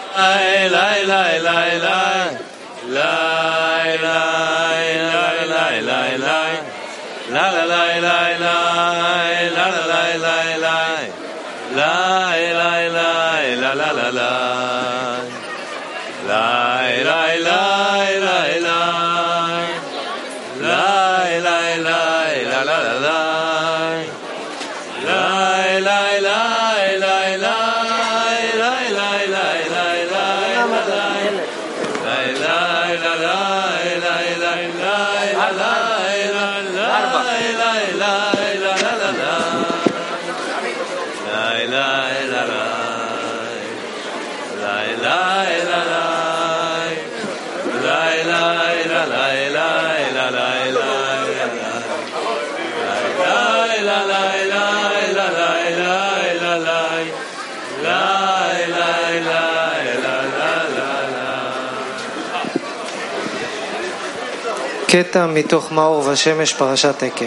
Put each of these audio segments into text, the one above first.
קטע מתוך מאור ושמש פרשת עקב.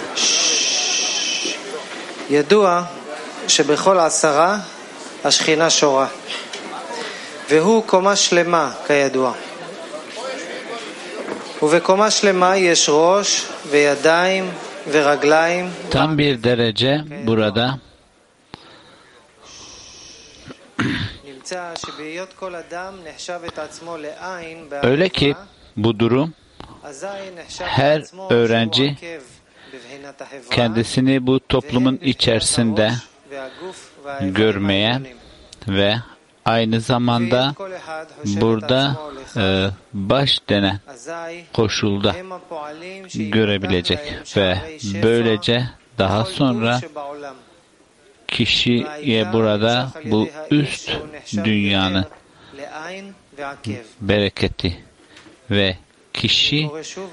ידוע שבכל 10 השכינה שורה, והוא קומה שלמה כידוע, ובקומה שלמה יש ראש וידיים ורגליים. Tam bir derece burada öyle ki bu durum her öğrenci kendisini bu toplumun içerisinde görmeye ve aynı zamanda burada baş denen koşulda görebilecek ve böylece daha sonra kişiye burada bu üst dünyanın bereketi ve kişi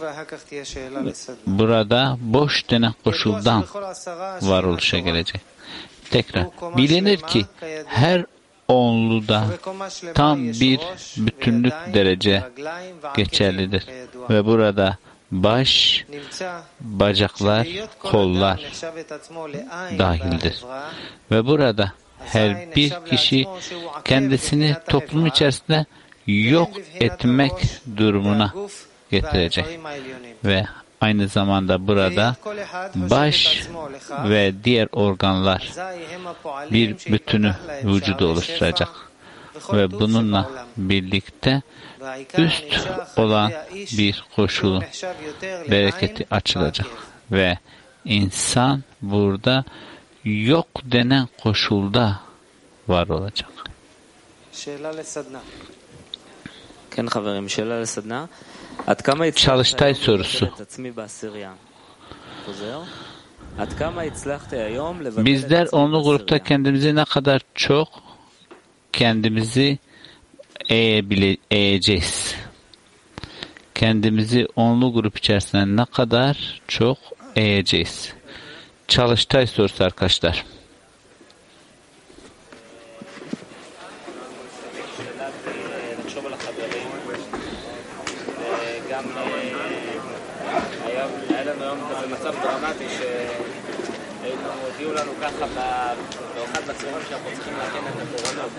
burada boş denen koşuldan varoluşa gelecek. Tekrar bilinir ki her onluda tam bir bütünlük derece geçerlidir ve burada baş, bacaklar, kollar dahildir. Ve burada her bir kişi kendisini toplum içerisinde yok etmek durumuna getirecek. Ve aynı zamanda burada baş ve diğer organlar bir bütünü vücudu oluşturacak. Ve bununla birlikte üst olan bir koşulun bereketi açılacak. Ve insan burada yok denen koşulda var olacak. Çalıştay sorusu. Bizler onlu grupta kendimizi ne kadar çok kendimizi eğeceğiz. Kendimizi onlu grup içerisinde ne kadar çok eğeceğiz. Çalıştay sorusu arkadaşlar. הודיעו לנו ככה באחד בצהריים שאנחנו צריכים להכין את התורנות.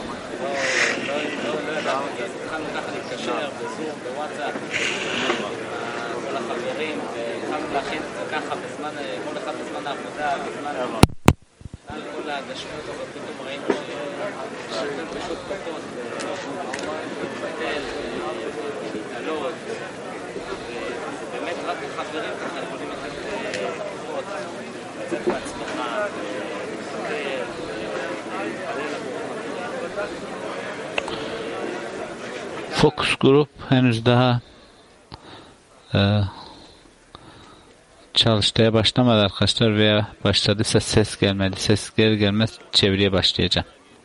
לא ידענו את זה, אז התחלנו ככה להתקשר בזום, בוואטסאפ, כל החברים, והתחלנו להכין את זה ככה בזמן, כל אחד בזמן העבודה, בזמן כל הגשמות, אבל פתאום ראינו שהכל פשוט פחות, להתבטל, להתעלות, ובאמת רק החברים ככה יכולים לתת כוחות, לצאת בעצמך, Fokus grup henüz daha çalışmaya başlamadı arkadaşlar veya başladıysa ses gelmedi. Ses gelir gelmez çeviriye başlayacağım.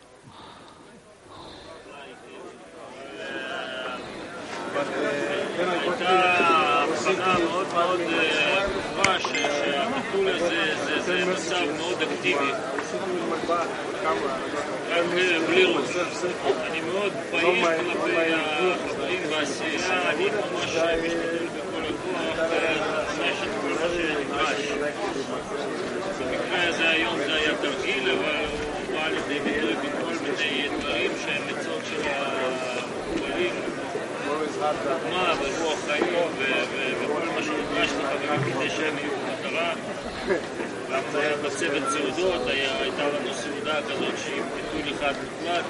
אני מאוד פעיל כלפי החברים בעשייה, אני ממש משתדל בכל הכוח לממש את כל מה שנדרש. במקרה הזה היום זה היה תרגיל, אבל הוא בא לידי ביטוי בכל מיני דברים שהם עצות של חוכמה ורוח חיים וכל מה שנדרש לחברים כדי שהם יהיו במטרה. גם בצוות סעודות הייתה לנו סעודה כזאת שהיא ביטול אחד מוחלט.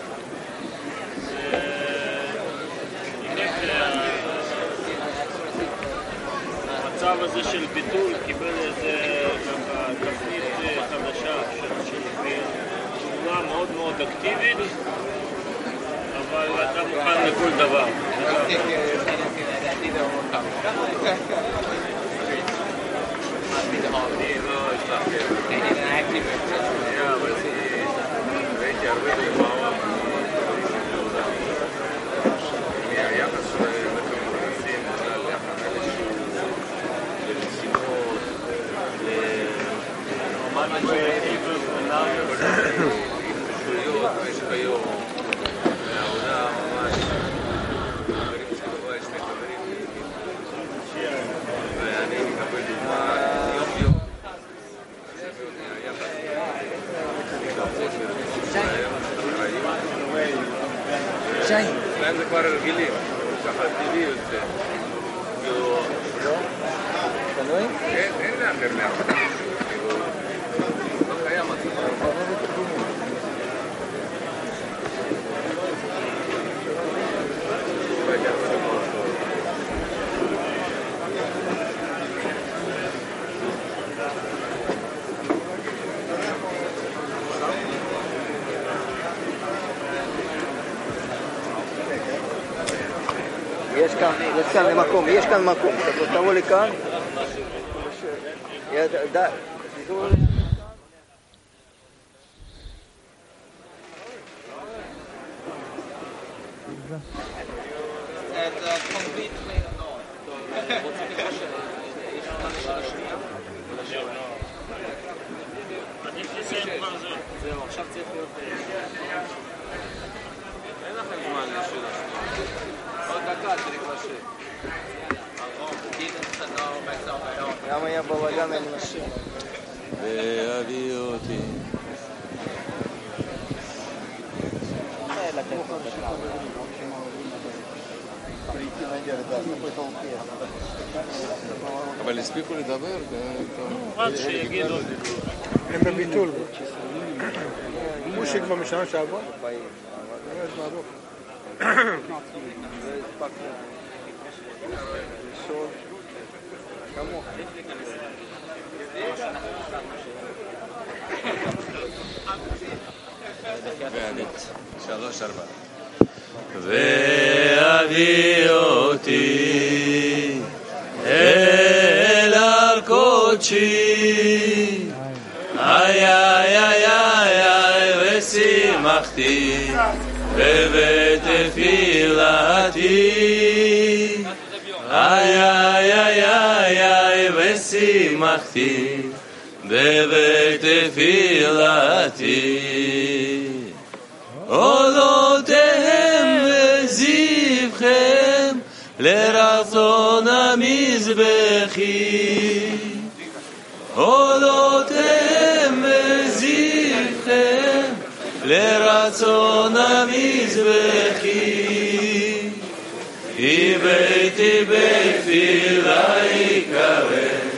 המצב הזה של ביטול קיבל איזה תפנית חדשה של פעולה מאוד מאוד אקטיבית, אבל אתה מוכן לכל דבר. ראיתי הרבה דוגמאות מהיחס שאנחנו מנסים להכנה למשימות, להתקשרויות במשך היום, והעבודה ממש חברים שטובה, יש לי חברים ואני מקבל דוגמה יום מהיחס להם זה כבר רגילים, ככה טבעי יוצא. כאילו... תנועים? אין לאחר לאחר. לא קיים עצמם. יש כאן מקום, יש כאן מקום, תבוא לכאן. זהו, עכשיו צריך להיות... אין לכם זמן לשאול. עוד דקה צריך לשאול. למה היה בלגן עם נשים? והביא אותי. אבל הספיקו לדבר? רק שיגידו. הם בביטול. מושי כבר משנה שעברה? וענית, 3-4. והביא אותי אל הר קודשי, איי איי איי איי ושמחתי בבית תפילתי, איי איי איי איי איי ושמחתי בבית תפילתי, עולותיהם וזבחם לרצון המזבחי, עולותיהם וזבחם לרצון המזבחי, היא ביתי בתפילה יקרא